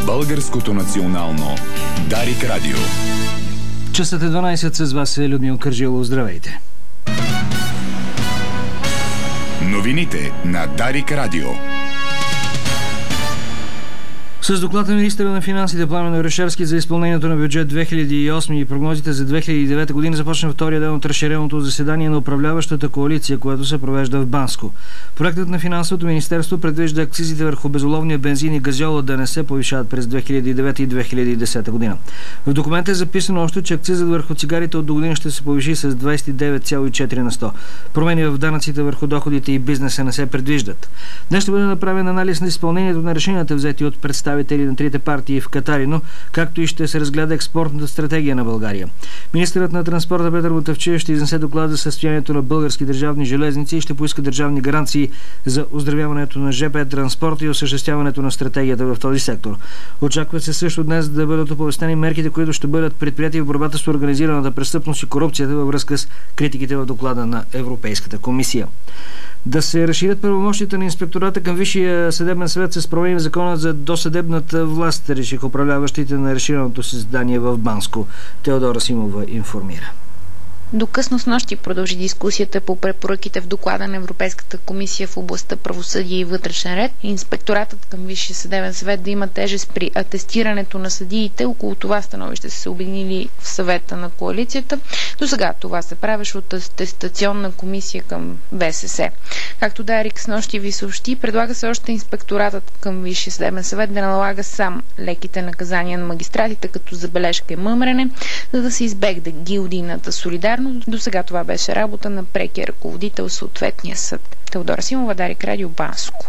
Българското национално Дарик Радио. Часът е 12, с вас е Людмил Кържилов. Здравейте! Новините на Дарик Радио. С доклад на министъра на финансите Пламен Орешарски за изпълнението на бюджет 2008 и прогнозите за 2009 година започна втория ден от разширеното заседание на управляващата коалиция, което се провежда в Банско. Проектът на финансовото министерство предвижда акцизите върху безоловния бензин и газьола да не се повишават през 2009 и 2010 година. В документа е записано още, че акцизът върху цигарите от догодина ще се повиши с 29,4 на 100. Промени в данъците върху доходите и бизнеса не се предвиждат. Днес ще бъде направен анализ на изпълнението на решенията, взети от представители на трите партии в Катарино, както и ще се разгледа експортната стратегия на България. Министърът на транспорта Петър Мутафчиев ще изнесе доклад за състоянието на български държавни железници и ще поиска държавни гаранции за оздравяването на ЖП транспорта и осъществяването на стратегията в този сектор. Очаква се също днес да бъдат оповестени мерките, които ще бъдат предприяти в борбата с организираната престъпност и корупцията във връзка с критиките в доклада на Европейската комисия. Да се разширят правомощията на инспектората към Висшия съдебен съвет с промени в закона за досъдебната власт, решиха управляващите на разширеното заседание в Банско. Теодора Симова информира. До късно снощи продължи дискусията по препоръките в доклада на Европейската комисия в областта правосъдие и вътрешен ред. Инспекторатът към Висшия съдебен съвет да има тежест при атестирането на съдиите. Около това становище са се обединили в съвета на коалицията. До сега това се правеше от атестационна комисия към ВСС. Както Дарик снощи ви съобщи, предлага се още инспекторатът към Висшия съдебен съвет да налага сам леките наказания на магистратите, като забележка и мъмрене, за да се избегне гилдийната солидарност. До сега това беше работа на прекия ръководител съответния съд. Теодора Симова, Дарик Радио, Банско.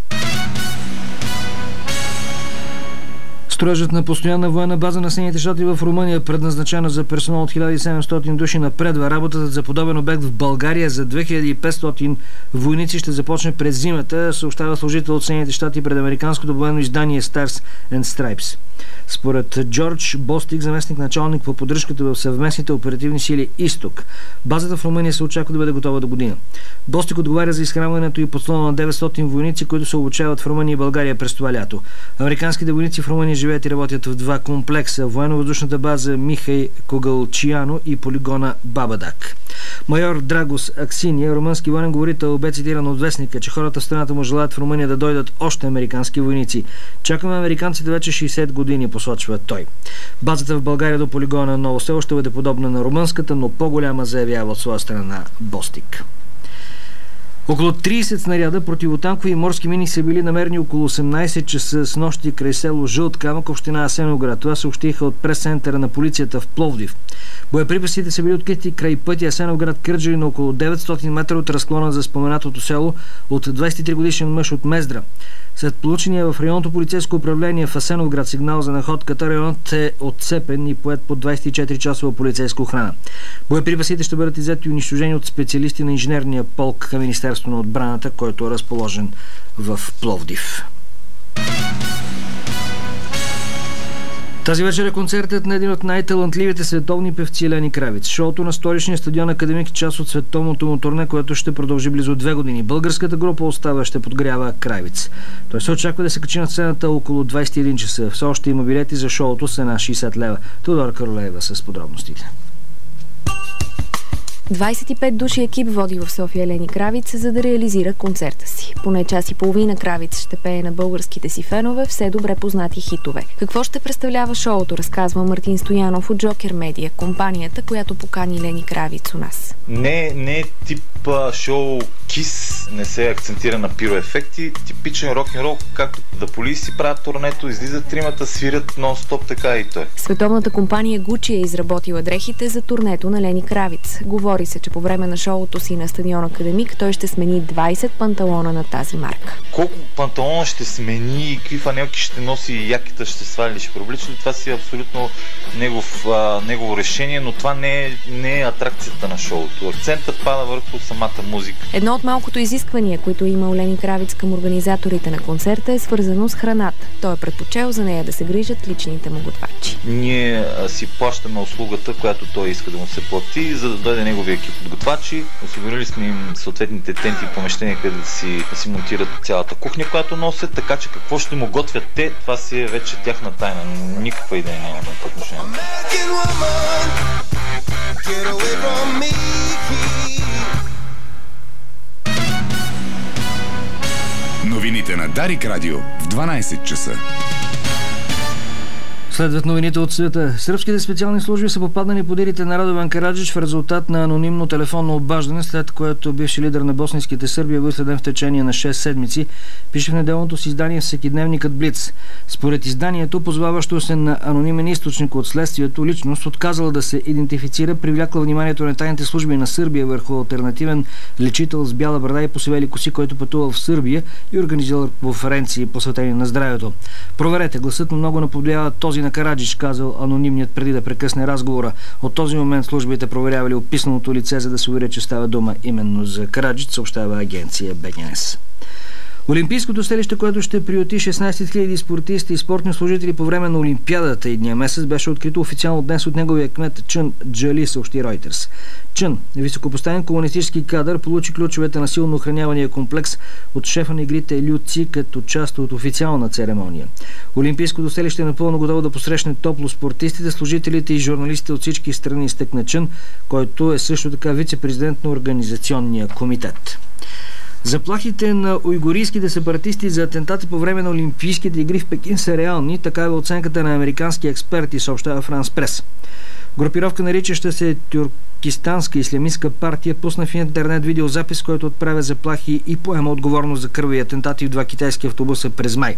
Строежът на постоянна военна база на Съединените щати в Румъния, предназначена за персонал от 1700 души, напредва. Работата за подобен обект в България за 2500 войници ще започне през зимата, съобщава служител от Съединените щати пред американското военно издание Stars and Stripes. Според Джордж Бостик, заместник началник по поддръжката в съвместните оперативни сили Изток, базата в Румъния се очаква да бъде готова до година. Бостик отговаря за изхранването и подслона на 900 войници, които се обучават в Румъния и България през това лято. Американските войници в Румъния живеят и работят в два комплекса: военно-въздушната база Михай Когалчияно и полигона Бабадак. Майор Драгос Аксиния, румънски военен говорител, бе цитиран от вестника, че хората в страната му желаят в Румъния да дойдат още американски войници. Чакаме американците вече 60 години, посочва той. Базата в България до полигона Ново село ще бъде подобна на румънската, но по-голяма, заявява от своя страна Бостик. Около 30 снаряда противотанкови и морски мини са били намерени около 18 часа с нощи край село Жълт камък, община Асеновград. Това съобщиха от прес-центъра на полицията в Пловдив. Боеприпасите са били открити край пътя Асеновград-Кърджали на около 900 метра от разклона за споменатото село от 23 годишен мъж от Мездра. След получения в районното полицейско управление в Асеновград сигнал за находката, районът е отцепен и поет под 24-часова полицейска охрана. Боеприпасите ще бъдат иззети и унищожени от специалисти на инженерния полк към Министерството на отбраната, който е разположен в Пловдив. Тази вечер е концертът на един от най-талантливите световни певци Лени Кравиц. Шоуто на столичния стадион Академик, част от световното му турне, което ще продължи близо 2 години. Българската група остава, ще подгрява Кравиц. Той се очаква да се качи на сцената около 21 часа. Все още има билети за шоуто с цена 60 лева. Теодора Каролеева с подробностите. 25 души екип води в София Лени Кравиц, за да реализира концерта си. Поне час и половина Кравиц ще пее на българските си фенове все добре познати хитове. Какво ще представлява шоуто, разказва Мартин Стоянов от Джокер Медия, компанията, която покани Лени Кравиц у нас. Не е тип шоу Кис, не се акцентира на пироефекти, типичен рок-н-рол, както да Полиси правят турнето, излизат тримата, свирят нон-стоп, така и той. Световната компания Gucci е изработила дрехите за турнето на Лени Кравиц. Говори се, че по време на шоуто си на стадион Академик той ще смени 20 панталона на тази марка. Колко панталона ще смени, какви фанелки ще носи, яките ще свали, ще привлича ли, това си е абсолютно негово решение, но това не е атракцията на шоуто. Акцентът пада върху самата музика. Едно от малкото изисквания, които има Лени Кравиц към организаторите на концерта, е свързано с храната. Той е предпочел за нея да се грижат личните му готвачи. Ние си плащаме услугата, която той иска да му се плати, за да дойде негови неговия екип от готвачи. Осигурили сме им съответните тенти и помещения, където да си монтират цялата кухня, която носят, така че какво ще му готвят те, това си е вече тяхна тайна. Никаква идея нямаме по отношение. Новините на Дарик Радио в 12 часа. Следват новините от света. Сръбските специални служби са попаднали под ирите на Радован Караджич в резултат на анонимно телефонно обаждане, след което бивши лидер на боснийските Сърби е выследен в течение на 6 седмици, пише в неделното си издание всекидневникът Блиц. Според изданието, позоваващо се на анонимен източник от следствието, личност отказала да се идентифицира, привлякла вниманието на тайните служби на Сърбия върху алтернативен лечител с бяла брада и посивели коси, който пътувал в Сърбия и организирал конференции посветени на здравето. Проверете, гласът му много наподобява този на Караджич, казал анонимният преди да прекъсне разговора. От този момент службите проверявали описаното лице, за да се уверят, че става дума именно за Караджич, съобщава агенция БНС. Олимпийското селище, което ще приюти 16 000 спортисти и спортни служители по време на Олимпиадата идния месец, беше открито официално днес от неговия кмет Чън Джали, съобщи Reuters. Чън, високопоставен комунистически кадър, получи ключовете на силно охранявания комплекс от шефа на игрите Лю Ци като част от официална церемония. Олимпийското селище е напълно готово да посрещне топло спортистите, служителите и журналистите от всички страни, изтъкна Чън, който е също така вице-президент на организационния комитет. Заплахите на уйгурийските сепаратисти за атентати по време на Олимпийските игри в Пекин са реални, такава е оценката на американски експерти, съобщава Франс Прес. Групировка, наричаща се Тюркистанска ислямистка партия, пусна в интернет видеозапис, който отправя заплахи и поема отговорност за кървави атентати в 2 китайски автобуса през май.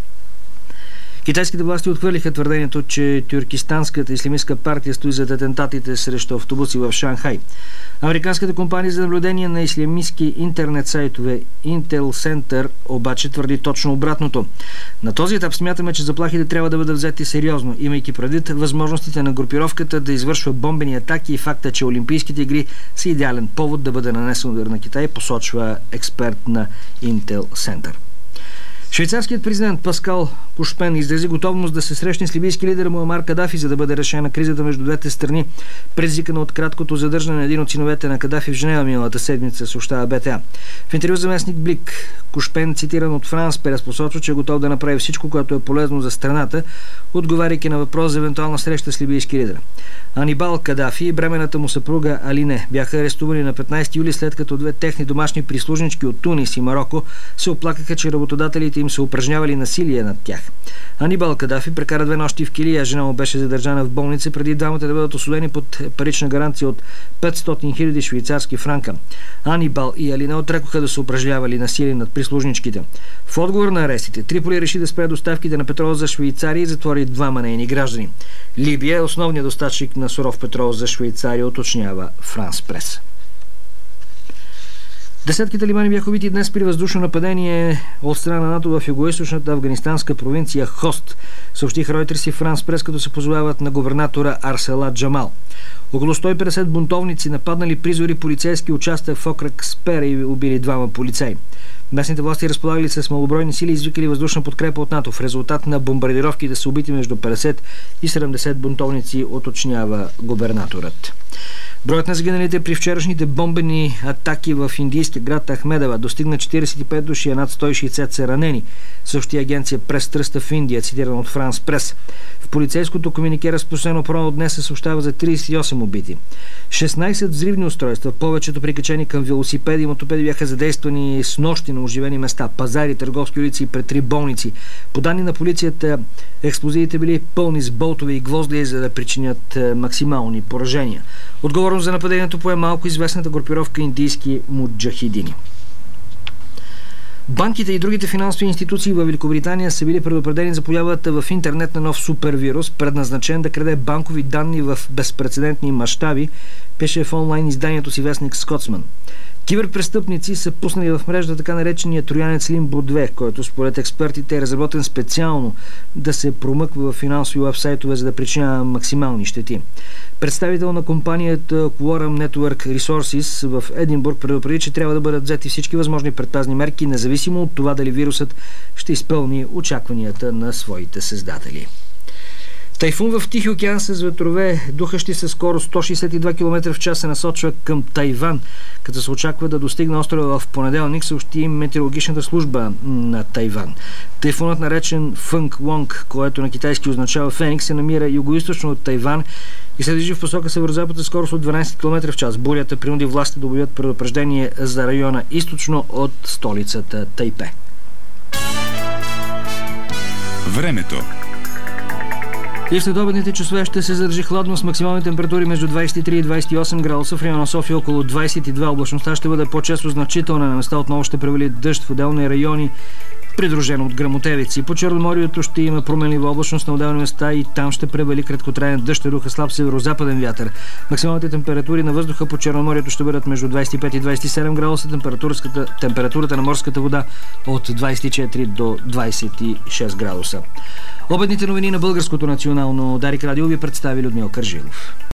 Китайските власти отхвърлиха твърдението, че Тюркистанската ислямистка партия стои зад атентатите срещу автобуси в Шанхай. Американската компания за наблюдение на ислямистки интернет сайтове Intel Center обаче твърди точно обратното. На този етап смятаме, че заплахите трябва да бъдат взети сериозно, имайки предвид възможностите на групировката да извършва бомбени атаки и факта, че Олимпийските игри са идеален повод да бъде нанесен удар на Китай, посочва експерт на Intel Center. Швейцарският президент Паскал Кушпен изрази готовност да се срещне с либийски лидер Муамар Кадафи, за да бъде решена кризата между двете страни, предизвикана от краткото задържане на един от синовете на Кадафи в Женева миналата седмица, съобщава БТА. В интервю за вестник Блик, Кушпен, цитиран от Франс Прес, посочва, че е готов да направи всичко, което е полезно за страната, отговаряйки на въпрос за евентуална среща с либийски лидер. Анибал Кадафи и бременната му съпруга Алине бяха арестувани на 15 юли, след като 2 техни домашни прислужнички от Тунис и Мароко се оплакаха, че работодателите им се упражнявали насилие над тях. Анибал Кадафи прекара 2 нощи в килия, а жена му беше задържана в болница преди двамата да бъдат осудени под парична гаранция от 500 000 швейцарски франка. Анибал и Алина отрекоха да се упражнявали насилие над прислужничките. В отговор на арестите, Триполи реши да спре доставките на петрол за Швейцария и затвори 2 нейни граждани. Либия е основният доставчик на суров петрол за Швейцария, уточнява Франс Прес. Десетки талибани бяха убити днес при въздушно нападение от страна на НАТО в югоизточната афганистанска провинция Хост, съобщиха Reuters и Франс Прес, като се позовават на губернатора Арсела Джамал. Около 150 бунтовници нападнали призори полицейски участък в окръг Спера и убили 2 полицаи. Местните власти разполагали с малобройни сили и извикали въздушна подкрепа от НАТО. В резултат на бомбардировките са убити между 50 и 70 бунтовници, уточнява губернаторът. Броят на загиналите при вчерашните бомбени атаки в индийския град Ахмедабад достигна 45 души, а над 160 са ранени, съобщи агенция Прес Тръста в Индия, цитирана от Франс Прес. В полицейското комюнике, разпространено по-рано днес, се съобщава за 38 убити. 16 взривни устройства, повечето прикачени към велосипеди и мотопеди, бяха задействани с нощи на оживени места, пазари, търговски улици и пред 3 болници. По данни на полицията, експлозиите били пълни с болтове и гвозди, за да причинят максимални поражения. Отговорност за нападението пое малко известната групировка индийски муджахидини. Банките и другите финансови институции в Великобритания са били предупредени за появата в интернет на нов супервирус, предназначен да краде банкови данни в безпрецедентни мащаби, пише в онлайн изданието си вестник Скотсман. Киберпрестъпници са пуснали в мрежата така наречения троянец Limbo 2, който според експертите е разработен специално да се промъква в финансови уебсайтове, за да причинява максимални щети. Представител на компанията Quorum Network Resources в Единбург предупреди, че трябва да бъдат взети всички възможни предпазни мерки, независимо от това дали вирусът ще изпълни очакванията на своите създатели. Тайфун в Тихи океан с ветрове, духащи се скорост 162 км в час, се насочва към Тайван, като се очаква да достигне острова в понеделник, съобщи метеорологичната служба на Тайван. Тайфунът, наречен Фънг Лонг, което на китайски означава Феникс, се намира югоизточно от Тайван и се движи в посока северозапад с скорост от 12 км в час. Бурята принуди властите да обявят предупреждение за района източно от столицата Тайпе. Времето. И в следобедните часове ще се задържи хладно с максимални температури между 23 и 28 градуса. В района София около 22. Облачността ще бъде по-често значителна. На места отново ще превали дъжд в отделни райони, придружено от гръмотевици. По Черноморието ще има променлива облачност на отделни места и там ще превали краткотраен дъжд, духа слаб северо-западен вятър. Максималните температури на въздуха по Черноморието ще бъдат между 25 и 27 градуса. Температурата на морската вода от 24 до 26 градуса. Обедните новини на Българското национално Дарик Радио ви представи Людмил Кържилов.